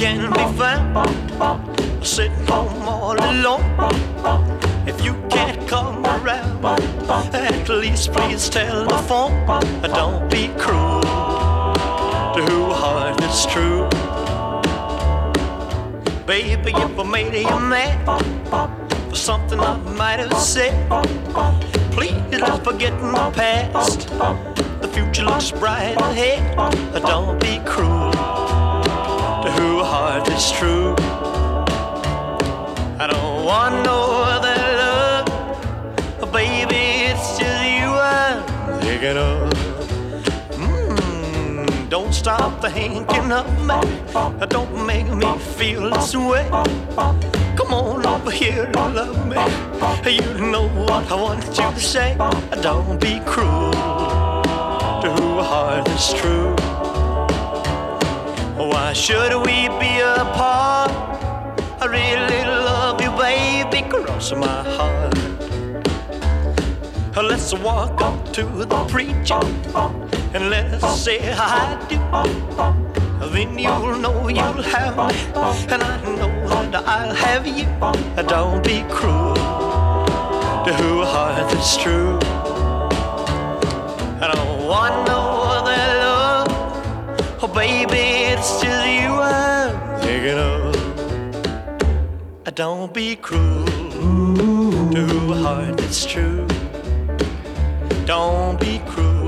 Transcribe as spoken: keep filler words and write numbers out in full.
can be found sitting home all alone. If you can't come around, at least please telephone. Don't be cruel to a heart that's true. Baby, if I made you mad for something I might have said, please let's forget the past. The future looks bright ahead. Don't be cruel to a heart that's true. I don't want no other love, baby, it's just you I'm thinking of. Mm, don't stop thinking of me, don't make me feel this way. Come on over here and love me, you know what I want you to say. Don't be cruel to a heart that's true. Why should we be apart? I really love you, baby, cross my heart. Let's walk up to the preacher and let's say I do. Then you'll know you'll have me, and I know that I'll have you. Don't be cruel to a heart that's true. I don't want no other love, oh baby, it's just you I'm thinking of. Don't be cruel to a heart that's true. Don't be cruel